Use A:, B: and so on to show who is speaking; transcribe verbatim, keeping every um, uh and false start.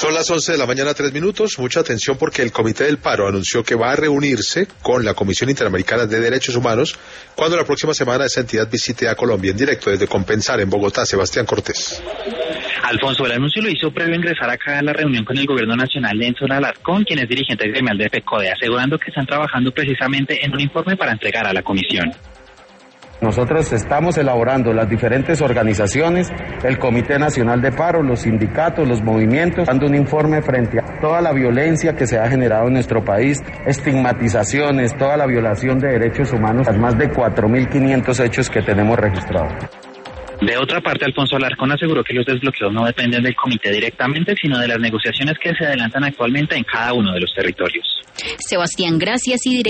A: Son las once de la mañana, tres minutos. Mucha atención porque el Comité del Paro anunció que va a reunirse con la Comisión Interamericana de Derechos Humanos cuando la próxima semana esa entidad visite a Colombia en directo desde Compensar en Bogotá. Sebastián Cortés.
B: Alfonso, el anuncio lo hizo previo a ingresar acá a la reunión con el Gobierno Nacional de Enzo Alarcón, quien es dirigente gremial de FECODE, asegurando que están trabajando precisamente en un informe para entregar a la Comisión.
C: Nosotros estamos elaborando las diferentes organizaciones, el Comité Nacional de Paro, los sindicatos, los movimientos, dando un informe frente a toda la violencia que se ha generado en nuestro país, estigmatizaciones, toda la violación de derechos humanos, las más de cuatro mil quinientos hechos que tenemos registrados.
B: De otra parte, Alfonso Alarcón aseguró que los desbloqueos no dependen del comité directamente, sino de las negociaciones que se adelantan actualmente en cada uno de los territorios.
D: Sebastián, gracias y